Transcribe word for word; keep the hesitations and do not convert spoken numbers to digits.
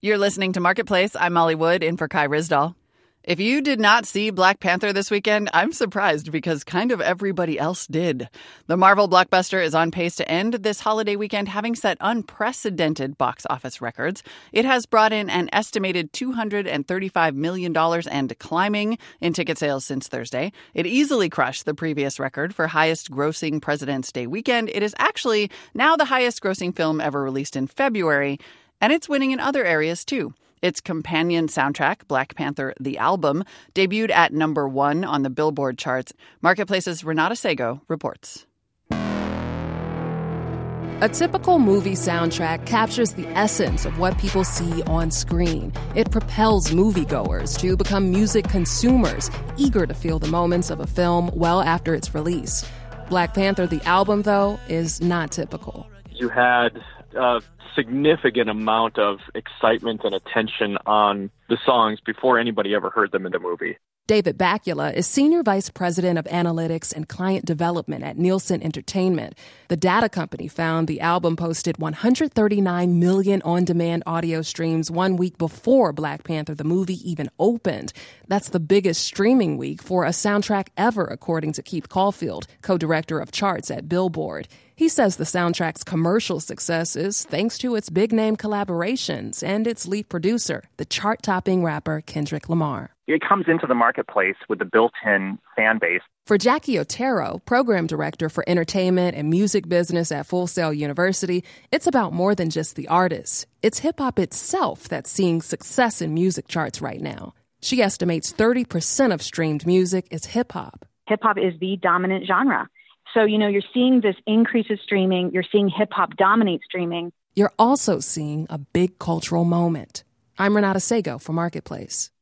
You're listening to Marketplace. I'm Molly Wood, in for Kai Ryssdal. If you did not see Black Panther this weekend, I'm surprised because kind of everybody else did. The Marvel blockbuster is on pace to end this holiday weekend, having set unprecedented box office records. It has brought in an estimated two hundred thirty-five million dollars and climbing in ticket sales since Thursday. It easily crushed the previous record for highest grossing President's Day weekend. It is actually now the highest grossing film ever released in February, and it's winning in other areas too. Its companion soundtrack, Black Panther, the album, debuted at number one on the Billboard charts. Marketplace's Renata Sego reports. A typical movie soundtrack captures the essence of what people see on screen. It propels moviegoers to become music consumers, eager to feel the moments of a film well after its release. Black Panther, the album, though, is not typical. You had a significant amount of excitement and attention on the songs before anybody ever heard them in the movie. David Bakula is Senior Vice President of Analytics and Client Development at Nielsen Entertainment. The data company found the album posted one hundred thirty-nine million on-demand audio streams one week before Black Panther the movie even opened. That's the biggest streaming week for a soundtrack ever, according to Keith Caulfield, co-director of charts at Billboard. He says the soundtrack's commercial success is thanks to its big-name collaborations and its lead producer, the chart-topping rapper Kendrick Lamar. It comes into the marketplace with a built-in fan base. For Jackie Otero, program director for entertainment and music business at Full Sail University, it's about more than just the artists. It's hip-hop itself that's seeing success in music charts right now. She estimates thirty percent of streamed music is hip-hop. Hip-hop is the dominant genre. So, you know, you're seeing this increase of streaming. You're seeing hip-hop dominate streaming. You're also seeing a big cultural moment. I'm Renata Sego for Marketplace.